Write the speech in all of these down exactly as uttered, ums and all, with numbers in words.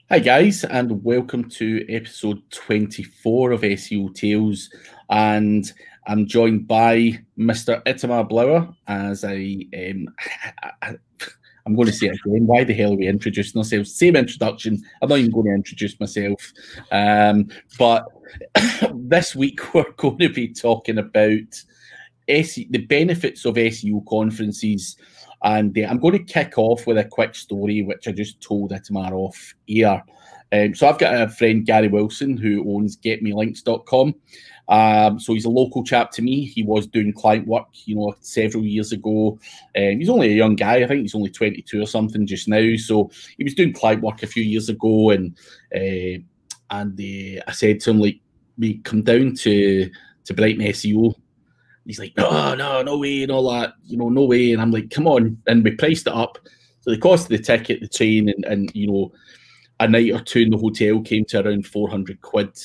Hi guys, and welcome to episode twenty-four of S E O Tales. And I'm joined by Mister Itamar Blower as I, um, I, am going to say it again. Why the hell are we introducing ourselves? Same introduction. I'm not even going to introduce myself. Um, but this week we're going to be talking about S E O, the benefits of S E O conferences. And uh, I'm going to kick off with a quick story, which I just told Itamar off air. Um, so I've got a friend, Gary Wilson, who owns get me links dot com. Um, so he's a local chap to me. He was doing client work, you know, several years ago. Um, he's only a young guy. I think he's only twenty-two or something just now. So he was doing client work a few years ago. And uh, and uh, I said to him, like, we come down to, to Brighton S E O. He's like, no, no, no way, and all that, you know, no way. And I'm like, come on. And we priced it up. So the cost of the ticket, the train, and, and you know, a night or two in the hotel came to around four hundred quid.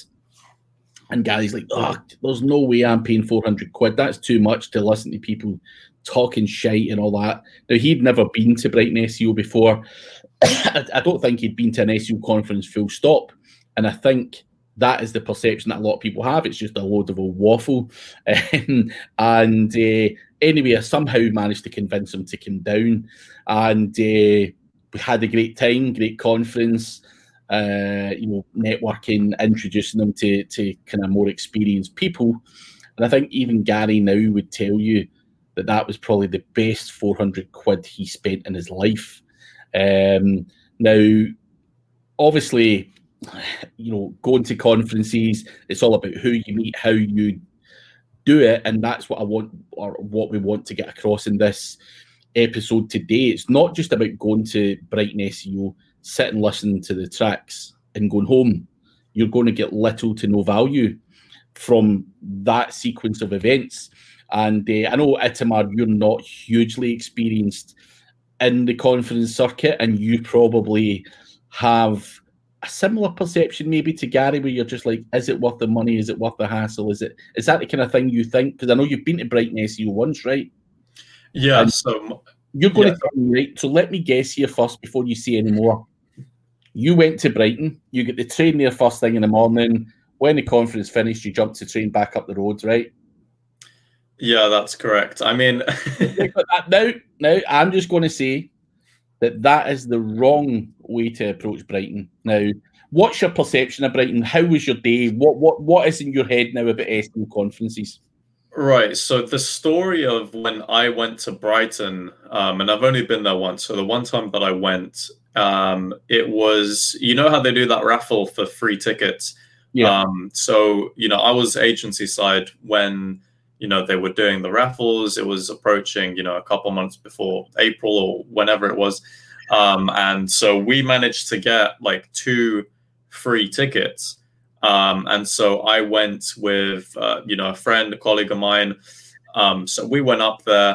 And Gary's like, oh, there's no way I'm paying four hundred quid. That's too much to listen to people talking shite and all that. Now, he'd never been to Brighton S E O before. I don't think he'd been to an S E O conference full stop. And I think that is the perception that a lot of people have. It's just a load of a waffle. Um, and uh, anyway, I somehow managed to convince him to come down. And uh, we had a great time, great conference, uh, you know, networking, introducing them to, to kind of more experienced people. And I think even Gary now would tell you that that was probably the best four hundred quid he spent in his life. Um, now, obviously, you know, going to conferences, it's all about who you meet, how you do it, and that's what I want, or what we want to get across in this episode today. It's not just about going to Brighton S E O, sit and listen to the tracks and going home. You're going to get little to no value from that sequence of events. And uh, I know, Itamar, you're not hugely experienced in the conference circuit, and you probably have a similar perception maybe to Gary, where you're just like, is it worth the money? Is it worth the hassle? Is it, is that the kind of thing you think? Because I know you've been to Brighton S E O once, right? Yeah, and so... You're going yeah. to tell me, right? So let me guess here first before you say any more. You went to Brighton, you get the train there first thing in the morning. When the conference finished, you jumped the train back up the road, right? Yeah, that's correct. I mean... now, now, I'm just going to say that that is the wrong way to approach Brighton. Now, what's your perception of Brighton? How was your day? What what what is in your head now about S E O conferences? Right. So the story of when I went to Brighton, um, and I've only been there once. So the one time that I went, um, it was, you know how they do that raffle for free tickets? Yeah. Um, so, you know, I was agency side when, you know, they were doing the raffles. It was approaching, you know, a couple months before April or whenever it was. Um, and so we managed to get like two free tickets. Um, and so I went with, uh, you know, a friend, a colleague of mine. Um, so we went up there,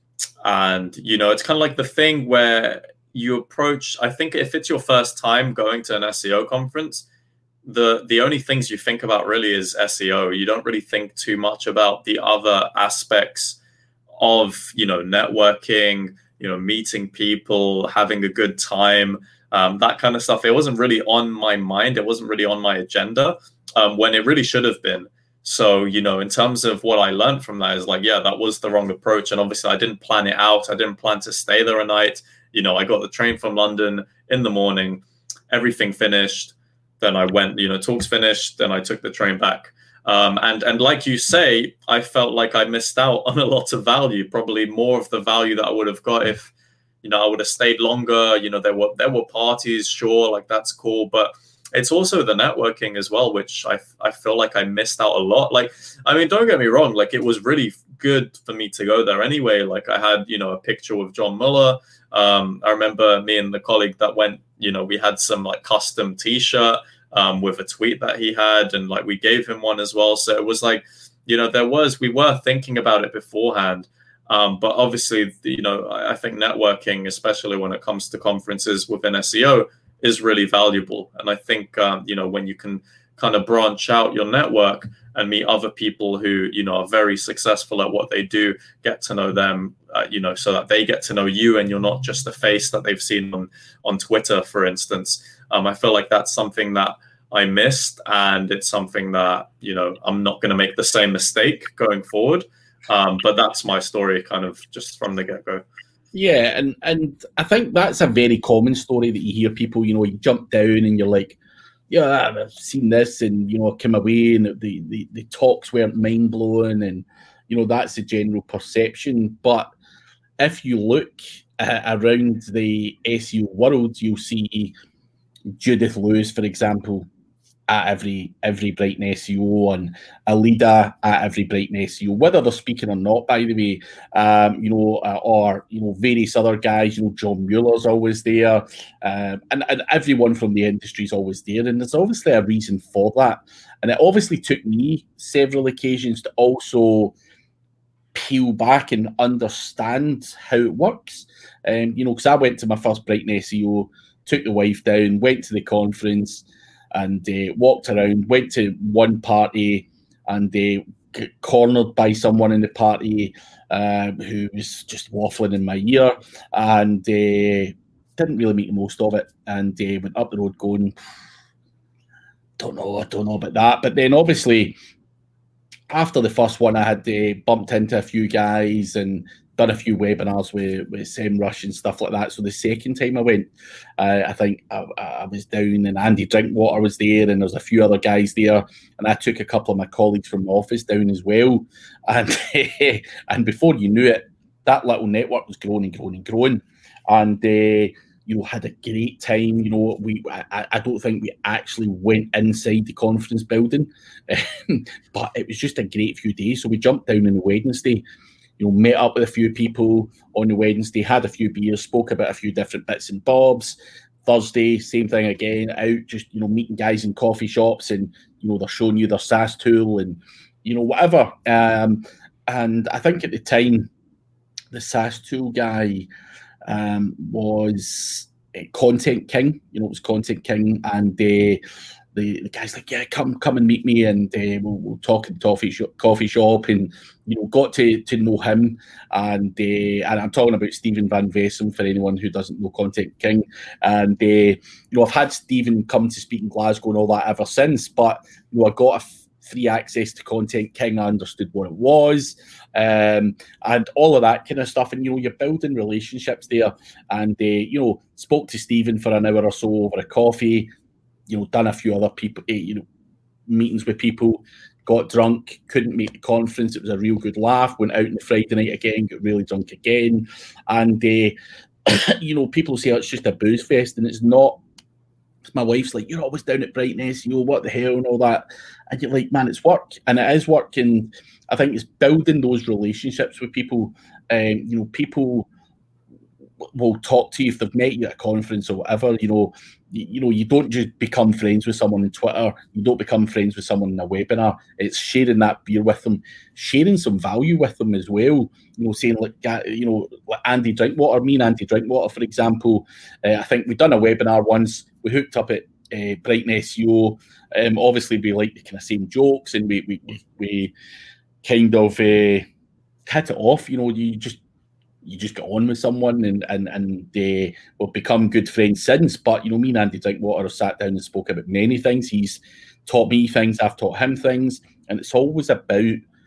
and, you know, it's kind of like the thing where you approach, I think if it's your first time going to an S E O conference, the, the only things you think about really is S E O. You don't really think too much about the other aspects of, you know, networking, you know, meeting people, having a good time. Um, that kind of stuff. It wasn't really on my mind. It wasn't really on my agenda um, when it really should have been. So, you know, in terms of what I learned from that is like, yeah, that was the wrong approach. And obviously I didn't plan it out. I didn't plan to stay there a night. You know, I got the train from London in the morning, everything finished. Then I went, you know, talks finished. Then I took the train back. Um, and, and like you say, I felt like I missed out on a lot of value, probably more of the value that I would have got if, you know, I would have stayed longer. You know, there were there were parties, sure, like that's cool, but it's also the networking as well, which I I feel like I missed out a lot. Like, I mean, don't get me wrong, like it was really good for me to go there anyway. Like I had, you know, a picture with John Muller. Um, I remember me and the colleague that went, you know, we had some like custom T-shirt um, with a tweet that he had, and like we gave him one as well. So it was like, you know, there was we were thinking about it beforehand. Um, but obviously, you know, I think networking, especially when it comes to conferences within S E O, is really valuable. And I think, um, you know, when you can kind of branch out your network, and meet other people who, you know, are very successful at what they do, get to know them, uh, you know, so that they get to know you and you're not just a face that they've seen on, on Twitter, for instance. Um, I feel like that's something that I missed, and it's something that, you know, I'm not going to make the same mistake going forward. Um, but that's my story kind of just from the get-go. Yeah, and, and I think that's a very common story that you hear people, you know, you jump down and you're like, yeah, I've seen this, and, you know, I came away and the, the, the talks weren't mind-blowing, and, you know, that's the general perception. But if you look uh, around the S E O world, you'll see Judith Lewis, for example, at every every Brighton S E O, and Alida at every Brighton S E O, whether they're speaking or not, by the way, um, you know, uh, or, you know, various other guys, you know, John Mueller's always there, um, and, and everyone from the industry is always there, and there's obviously a reason for that. And it obviously took me several occasions to also peel back and understand how it works. Um, you know, because I went to my first Brighton S E O, took the wife down, went to the conference, and uh, walked around, went to one party, and uh, got cornered by someone in the party uh, who was just waffling in my ear, and uh, didn't really make the most of it, and uh, went up the road going, don't know, I don't know about that. But then obviously, after the first one, I had uh, bumped into a few guys and done a few webinars with, with SEMrush and stuff like that. So the second time I went, uh, I think I, I was down, and Andy Drinkwater was there, and there's a few other guys there, and I took a couple of my colleagues from the office down as well. And and before you knew it, that little network was growing and growing and growing, and uh, you know, had a great time. You know, we I, I don't think we actually went inside the conference building, but it was just a great few days. So we jumped down on the Wednesday, you know, met up with a few people on the Wednesday, had a few beers, spoke about a few different bits and bobs. Thursday, same thing again, out just, you know, meeting guys in coffee shops, and, you know, they're showing you their SaaS tool and, you know, whatever. Um, and I think at the time, the SaaS tool guy um, was Content King, you know, it was Content King, and uh, The, the guy's like, yeah, come come and meet me, and uh, we'll, we'll talk in the coffee shop, coffee shop, and, you know, got to to know him, and uh, and I'm talking about Stephen Van Vessen for anyone who doesn't know Content King, and uh, you know, I've had Stephen come to speak in Glasgow and all that ever since, but, you know, I got a f- free access to Content King, I understood what it was, um, and all of that kind of stuff, and, you know, you're building relationships there, and uh, you know, spoke to Stephen for an hour or so over a coffee. You know, done a few other people, you know, meetings with people, got drunk, couldn't make the conference. It was a real good laugh. Went out on the Friday night again, got really drunk again. And, uh, you know, people say, oh, it's just a booze fest, and it's not. My wife's like, you're always down at Brighton S E O, what the hell, and all that. And you're like, man, it's work. And it is work. And I think it's building those relationships with people. Um, you know, people will talk to you if they've met you at a conference or whatever. You know, you, you know, you don't just become friends with someone on Twitter. You don't become friends with someone in a webinar. It's sharing that beer with them, sharing some value with them as well. You know, saying like, you know, like Andy Drinkwater, me and Andy Drinkwater, for example. Uh, I think we've done a webinar once. We hooked up at uh, Brighton S E O. Um, obviously, we like the kind of same jokes, and we we we kind of uh, hit it off. You know, you just. You just get on with someone, and and and they will become good friends since. But, you know, me and Andy Drinkwater have sat down and spoke about many things. He's taught me things, I've taught him things, and it's always about,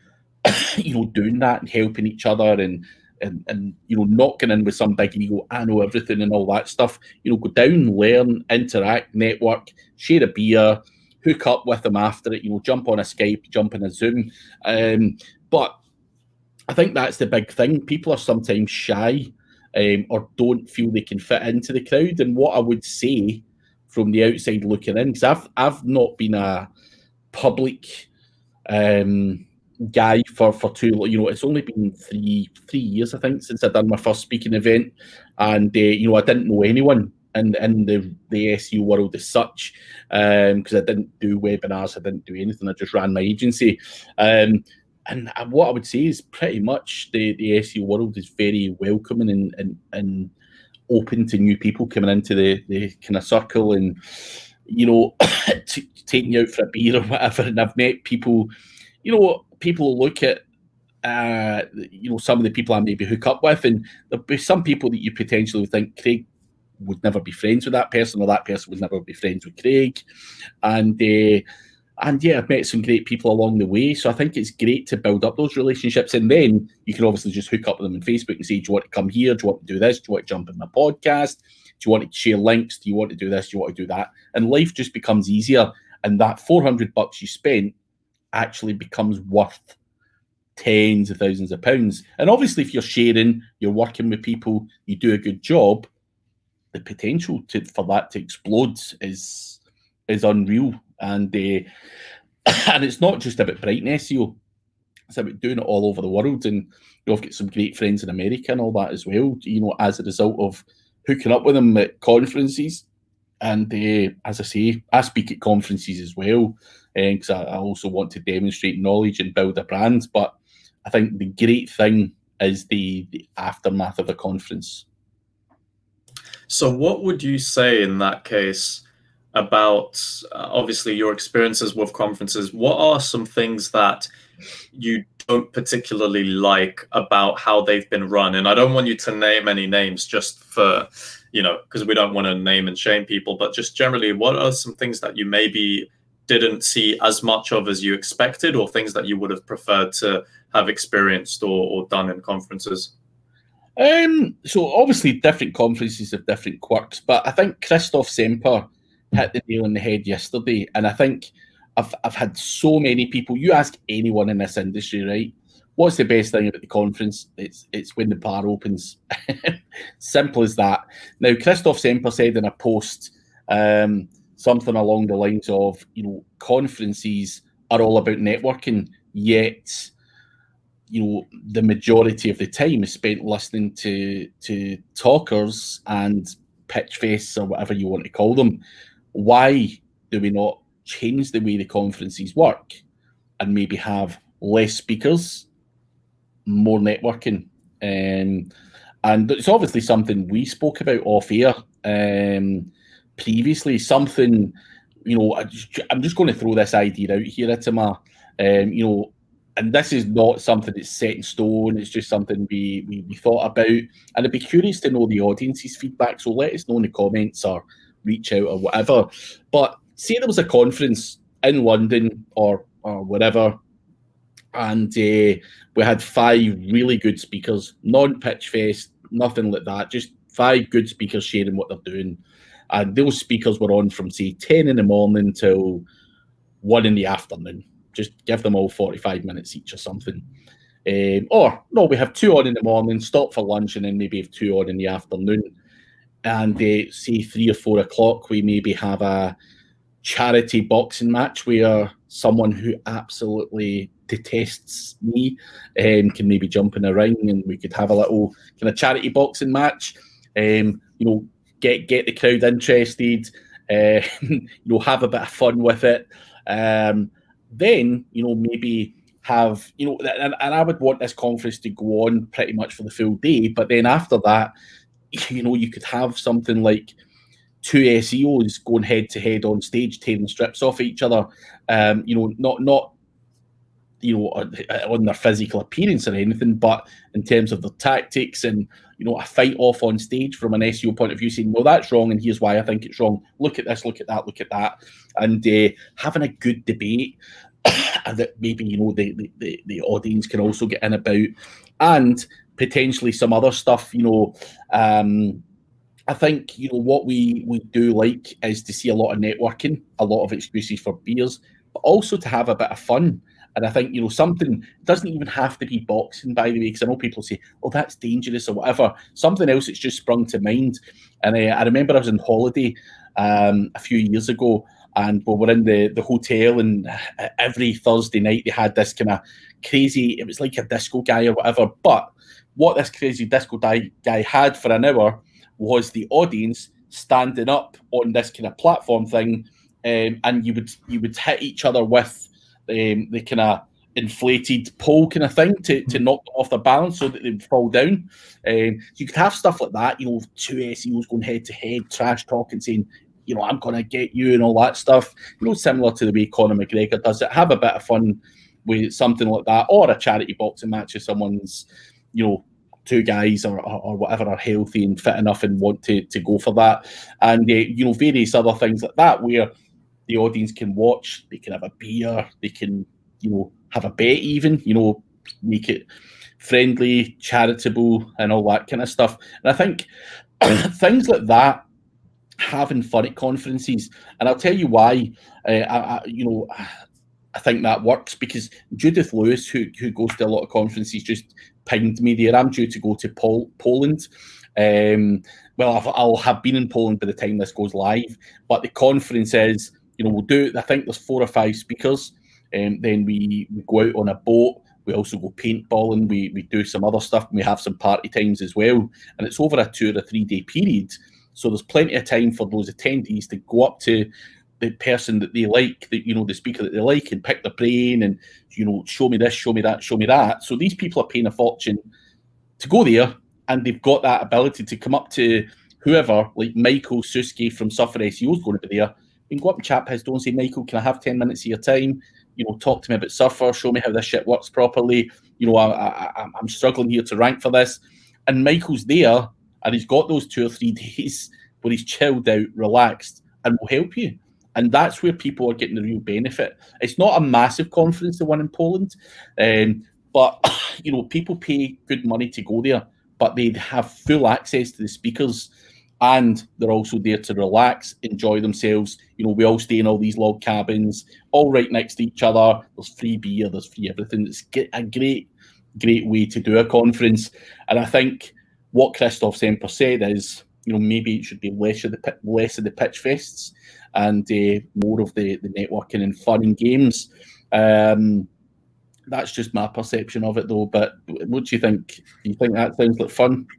you know, doing that and helping each other, and and and you know, not getting in with some big ego, I know everything and all that stuff. You know, go down, learn, interact, network, share a beer, hook up with them after it. You know, jump on a Skype, jump on a Zoom, um, but. I think that's the big thing. People are sometimes shy um, or don't feel they can fit into the crowd. And what I would say from the outside looking in, because I've, I've not been a public um, guy for, for too long. You know, it's only been three three years, I think, since I've done my first speaking event. And, uh, you know, I didn't know anyone in, in the, the S E O world as such, because um, I didn't do webinars. I didn't do anything. I just ran my agency. Um And what I would say is pretty much the, the S E O world is very welcoming and, and, and open to new people coming into the, the kind of circle, and, you know, t- taking you out for a beer or whatever. And I've met people, you know, people look at, uh, you know, some of the people I maybe hook up with, and there'll be some people that you potentially would think Craig would never be friends with that person, or that person would never be friends with Craig. And, uh, and yeah, I've met some great people along the way. So I think it's great to build up those relationships. And then you can obviously just hook up with them on Facebook and say, do you want to come here? Do you want to do this? Do you want to jump in my podcast? Do you want to share links? Do you want to do this? Do you want to do that? And life just becomes easier. And that four hundred bucks you spent actually becomes worth tens of thousands of pounds. And obviously, if you're sharing, you're working with people, you do a good job, the potential to, for that to explode is is unreal. And uh, and it's not just about Brighton S E O; it's about doing it all over the world. And you know, I've got some great friends in America and all that as well. You know, as a result of hooking up with them at conferences. And uh, as I say, I speak at conferences as well, because uh, I, I also want to demonstrate knowledge and build a brand. But I think the great thing is the, the aftermath of a conference. So what would you say in that case about, uh, obviously, your experiences with conferences? What are some things that you don't particularly like about how they've been run? And I don't want you to name any names just for, you know, because we don't want to name and shame people, but just generally, what are some things that you maybe didn't see as much of as you expected, or things that you would have preferred to have experienced or, or done in conferences? Um, so obviously different conferences have different quirks, but I think Christoph Semper hit the nail on the head yesterday. And I think I've I've had so many people, you ask anyone in this industry, right? What's the best thing about the conference? It's it's when the bar opens. Simple as that. Now, Christoph Semper said in a post um, something along the lines of, you know, conferences are all about networking, yet, you know, the majority of the time is spent listening to to talkers and pitch fests or whatever you want to call them. Why do we not change the way the conferences work and maybe have less speakers, more networking? Um, and it's obviously something we spoke about off air um, previously. Something, you know, I just, I'm just going to throw this idea out here, Itamar. Um, you know, and this is not something that's set in stone. It's just something we, we we thought about. And I'd be curious to know the audience's feedback. So let us know in the comments or reach out or whatever. But say there was a conference in London or or wherever, and uh, we had five really good speakers, non-pitch fest, nothing like that, just five good speakers sharing what they're doing. And those speakers were on from, say, ten in the morning till one in the afternoon. Just give them all forty-five minutes each or something. Um, or, no, we have two on in the morning, stop for lunch, and then maybe have two on in the afternoon. And uh, say three or four o'clock, we maybe have a charity boxing match where someone who absolutely detests me um, can maybe jump in a ring, and we could have a little kind of charity boxing match. Um, you know, get get the crowd interested. Uh, you know, have a bit of fun with it. Um, then, you know, maybe have, you know, and, and I would want this conference to go on pretty much for the full day. But then after that, you know, you could have something like two S E Os going head to head on stage, tearing strips off each other. Um, you know, not not you know on their physical appearance or anything, but in terms of their tactics, and you know, a fight off on stage from an S E O point of view, saying, well, that's wrong, and here's why I think it's wrong. Look at this, look at that, look at that, and uh, having a good debate that maybe, you know, the, the the audience can also get in about, and potentially some other stuff. You know, um, I think, you know, what we we do like is to see a lot of networking, a lot of excuses for beers, but also to have a bit of fun. And I think, you know, something doesn't even have to be boxing, by the way, because I know people say, oh, that's dangerous or whatever. Something else that's just sprung to mind. And uh, I remember I was on holiday um, a few years ago, and we were in the, the hotel, and every Thursday night they had this kind of crazy, it was like a disco guy or whatever. But what this crazy disco guy, guy had for an hour was the audience standing up on this kind of platform thing, um, and you would you would hit each other with Um, the kind of inflated pole kind of thing to, to knock them off their balance so that they'd fall down. Um, you could have stuff like that, you know, two S E Os going head to head, trash talking, saying, you know, I'm going to get you and all that stuff. You know, similar to the way Conor McGregor does it. Have a bit of fun with something like that, or a charity boxing match if someone's, you know, two guys or, or, or whatever are healthy and fit enough and want to, to go for that. And, uh, you know, various other things like that where the audience can watch, they can have a beer, they can, you know, have a bet even, you know, make it friendly, charitable and all that kind of stuff. And I think things like that, having fun at conferences, and I'll tell you why, uh, I, I, you know, I think that works, because Judith Lewis, who, who goes to a lot of conferences, just pinged me there. I'm due to go to Pol- Poland. Um, well, I've, I'll have been in Poland by the time this goes live, but the conference is, you know, we'll do, I think there's four or five speakers, and um, then we, we go out on a boat. We also go paintballing. We, we do some other stuff, and we have some party times as well. And it's over a two or a three-day period. So there's plenty of time for those attendees to go up to the person that they like, the, you know, the speaker that they like, and pick their brain and, you know, show me this, show me that, show me that. So these people are paying a fortune to go there, and they've got that ability to come up to whoever, like Michael Suski from Suffer S E O is going to be there. You can go up and chat his door and say, Michael, can I have ten minutes of your time? You know, talk to me about Suffer, show me how this shit works properly. You know, I, I, I'm struggling here to rank for this. And Michael's there, and he's got those two or three days where he's chilled out, relaxed, and will help you. And that's where people are getting the real benefit. It's not a massive conference, the one in Poland, um, but, you know, people pay good money to go there, but they have full access to the speakers, and they're also there to relax, enjoy themselves. You know, we all stay in all these log cabins, all right next to each other. There's free beer, there's free everything. It's a great, great way to do a conference. And I think what Christoph Semper said is, you know, maybe it should be less of the less of the pitch fests and uh, more of the, the networking and fun and games. Um, that's just my perception of it, though. But what do you think? Do you think that sounds like fun?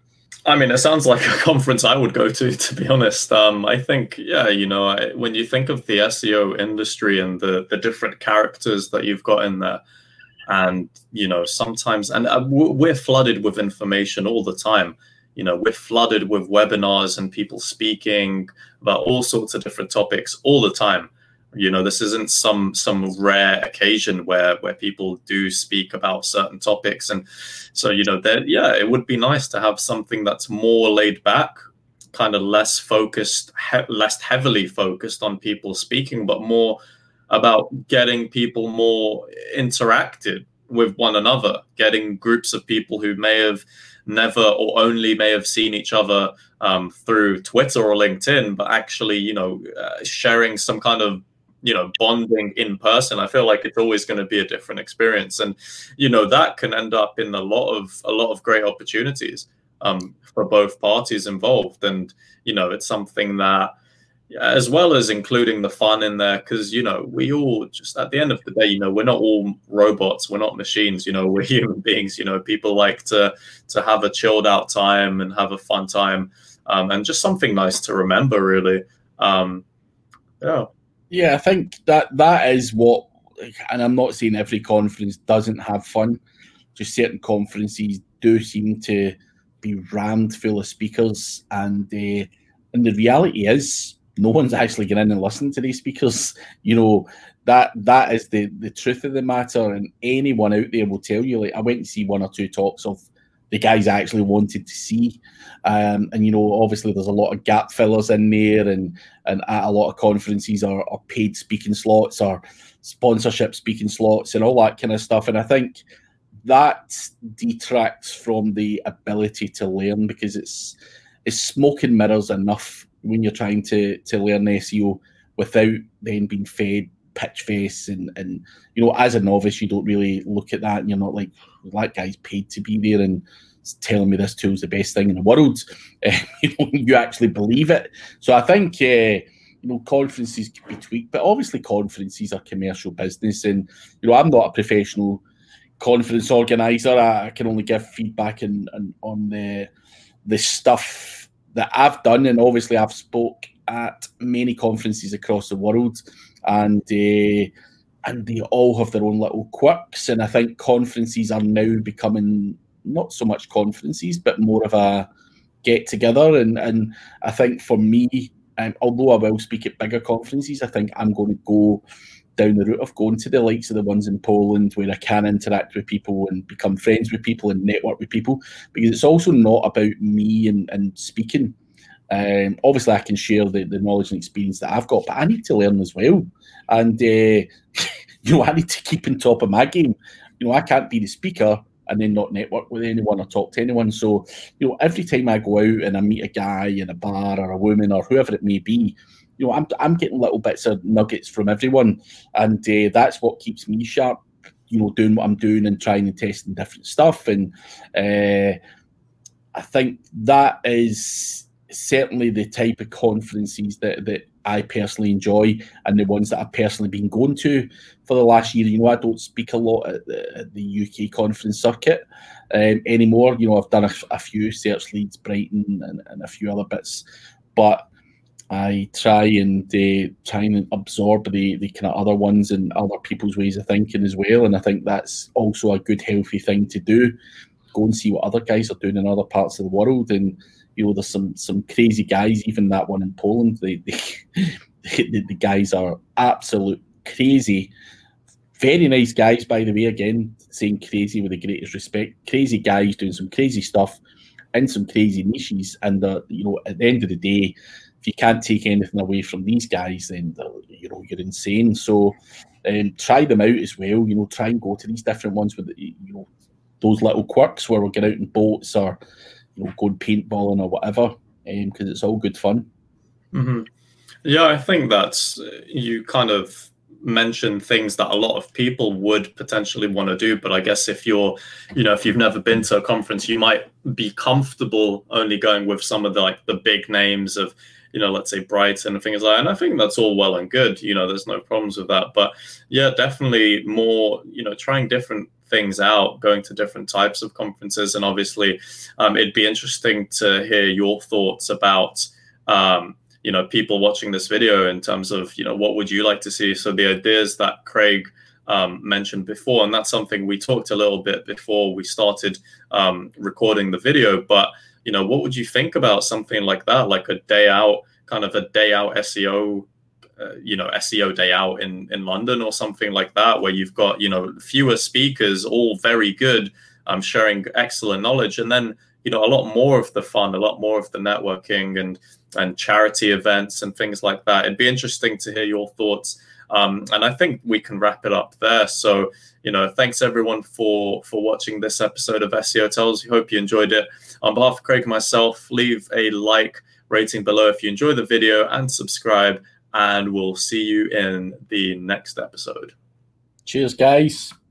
I mean, it sounds like a conference I would go to, to be honest. Um, I think, yeah, you know, I, when you think of the S E O industry and the, the different characters that you've got in there, and, you know, sometimes, and uh, we're flooded with information all the time. You know, we're flooded with webinars and people speaking about all sorts of different topics all the time. You know, this isn't some some rare occasion where where people do speak about certain topics. And so, you know, that, yeah, it would be nice to have something that's more laid back, kind of less focused, he- less heavily focused on people speaking, but more about getting people more interacted with one another, getting groups of people who may have never or only may have seen each other um, through Twitter or LinkedIn, but actually, you know, uh, sharing some kind of, you know, bonding in person. I feel like it's always going to be a different experience. And, you know, that can end up in a lot of, a lot of great opportunities um, for both parties involved. And, you know, it's something that, as well as including the fun in there, because, you know, we all just, at the end of the day, you know, we're not all robots, we're not machines, you know, we're human beings. You know, people like to to have a chilled out time and have a fun time, um, and just something nice to remember, really. Um, yeah. Yeah, I think that that is what, and I'm not saying every conference doesn't have fun, just certain conferences do seem to be rammed full of speakers, and uh, and the reality is, no one's actually getting in and listening to these speakers. You know, that that is the, the truth of the matter. And anyone out there will tell you, like, I went to see one or two talks of the guys I actually wanted to see. Um, and, you know, obviously there's a lot of gap fillers in there, and, and at a lot of conferences are, are paid speaking slots or sponsorship speaking slots and all that kind of stuff. And I think that detracts from the ability to learn, because it's it's smoke and mirrors enough when you're trying to to learn S E O without then being fed pitch face. And, and you know, as a novice, you don't really look at that, and you're not like, that guy's paid to be there and telling me this tool's the best thing in the world. Uh, you know, you actually believe it. So I think uh, you know, conferences can be tweaked, but obviously conferences are commercial business, and, you know, I'm not a professional conference organizer. I, I can only give feedback in, in, on the the stuff that I've done, and obviously I've spoke at many conferences across the world, and uh, and they all have their own little quirks. And I think conferences are now becoming not so much conferences, but more of a get together. And and I think for me, um, although I will speak at bigger conferences, I think I'm going to go down the route of going to the likes of the ones in Poland where I can interact with people and become friends with people and network with people, because it's also not about me and, and speaking. Um, obviously, I can share the, the knowledge and experience that I've got, but I need to learn as well. And, uh, you know, I need to keep on top of my game. You know, I can't be the speaker and then not network with anyone or talk to anyone. So, you know, every time I go out and I meet a guy in a bar or a woman or whoever it may be, you know, I'm I'm getting little bits of nuggets from everyone, and uh, that's what keeps me sharp. You know, doing what I'm doing and trying and testing different stuff, and uh, I think that is certainly the type of conferences that that I personally enjoy, and the ones that I've personally been going to for the last year. You know, I don't speak a lot at the, at the U K conference circuit um, anymore. You know, I've done a, a few, Search Leeds, Brighton, and, and a few other bits, but I try and uh, try and absorb the, the kind of other ones and other people's ways of thinking as well. And I think that's also a good, healthy thing to do. Go and see what other guys are doing in other parts of the world. And, you know, there's some some crazy guys, even that one in Poland. They, they, the, the guys are absolute crazy. Very nice guys, by the way, again, saying crazy with the greatest respect. Crazy guys doing some crazy stuff in some crazy niches. And, uh, you know, at the end of the day, if you can't take anything away from these guys, then you know you're insane. So um, try them out as well. You know, try and go to these different ones with you know those little quirks where we'll get out in boats or you know going paintballing or whatever, because um, it's all good fun. Mm-hmm. Yeah, I think that's you kind of mentioned things that a lot of people would potentially want to do, but I guess if you're, you know, if you've never been to a conference, you might be comfortable only going with some of the like the big names of, you know, let's say Brighton and things like that. And I think that's all well and good. You know, there's no problems with that. But yeah, definitely more, you know, trying different things out, going to different types of conferences. And obviously, um, it'd be interesting to hear your thoughts about, um, you know, people watching this video in terms of, you know, what would you like to see? So the ideas that Craig um, mentioned before, and that's something we talked a little bit before we started um, recording the video, but you know, what would you think about something like that, like a day out, kind of a day out S E O, uh, you know, S E O day out in, in London or something like that, where you've got, you know, fewer speakers, all very good, um, sharing excellent knowledge. And then, you know, a lot more of the fun, a lot more of the networking and, and charity events and things like that. It'd be interesting to hear your thoughts. Um, and I think we can wrap it up there. So, you know, thanks everyone for for watching this episode of S E O Tells. Hope you enjoyed it. On behalf of Craig and myself, leave a like, rating below if you enjoy the video, and subscribe. And we'll see you in the next episode. Cheers, guys.